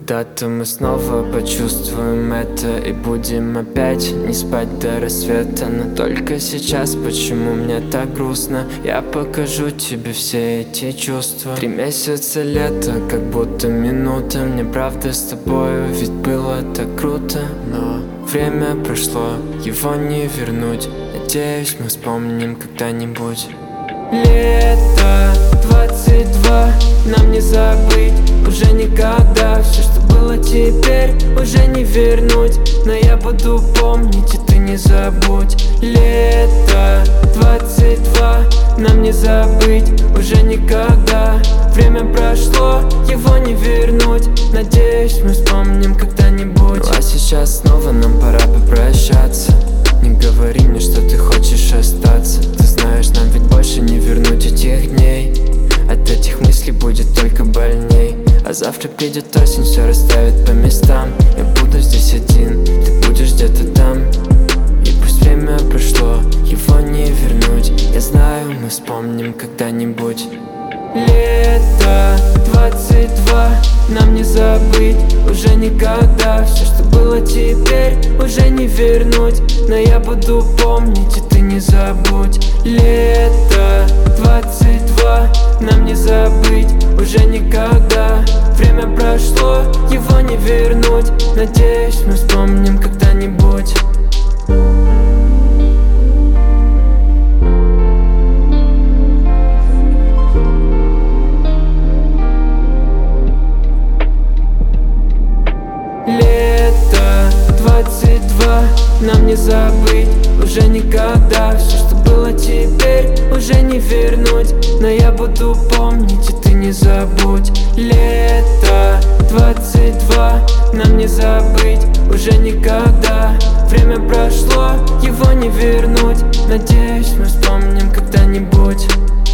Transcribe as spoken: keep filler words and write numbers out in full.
Когда-то мы снова почувствуем это и будем опять не спать до рассвета. Но только сейчас почему мне так грустно? Я покажу тебе все эти чувства. Три месяца лета, как будто минута. Мне правда с тобою, ведь было так круто. Но время прошло, его не вернуть. Надеюсь, мы вспомним когда-нибудь. Лето двадцать два, нам не забыть уже никогда. Все, что было теперь, уже не вернуть. Но я буду помнить, и ты не забудь. Лето двадцать два, нам не забыть уже никогда. Время прошло, его не вернуть. Надеюсь, мы вспомним когда-нибудь. Ну, а сейчас снова нам пора попрощаться. Не говори мне, что ты хочешь остаться. Ты знаешь, нам ведь больше не вернуть этих дней. От этих мыслей будет только больней. А завтра придет осень, все расставит по местам. Я буду здесь один, ты будешь где-то там. И пусть время прошло, его не вернуть. Я знаю, мы вспомним когда-нибудь. Лето двадцать два, нам не забыть уже никогда. Все, что было теперь, уже не вернуть. Но я буду помнить, и ты не забудь. Лето двадцать два, нам не забыть уже никогда. Время прошло, его не вернуть. Надеюсь, мы вспомним когда-нибудь. Лето двадцать два, нам не забыть уже никогда. Все, что было теперь, уже не вернуть. Но я буду помнить, и ты не забудь. Лето двадцать два, нам не забыть уже никогда. Время прошло, его не вернуть. Надеюсь, мы вспомним когда-нибудь.